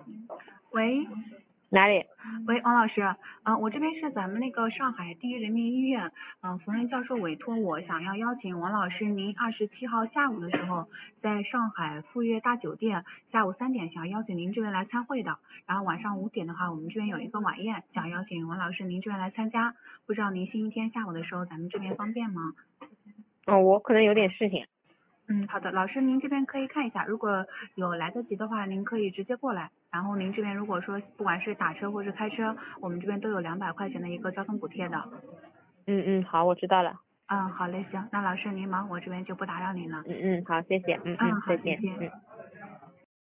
喂， 哪里？ 喂，王老师，我这边是咱们那个上海第一人民医院，冯仁教授委托我想要邀请王老师，您27号下午的时候，在上海富悦大酒店下午3点，想要邀请您这边来参会的。然后晚上5点的话，我们这边有一个晚宴，想邀请王老师您这边来参加。不知道您星期天下午的时候，咱们这边方便吗？ 我可能有点事情。 好的，老师您这边可以看一下，如果有来得及的话，您可以直接过来。然后您这边如果说不管是打车或是开车，我们这边都有200块钱的一个交通补贴的。 好，我知道了。 好嘞，行，那老师您忙，我这边就不打扰您了。 好，谢谢。 好， 再见。 谢谢。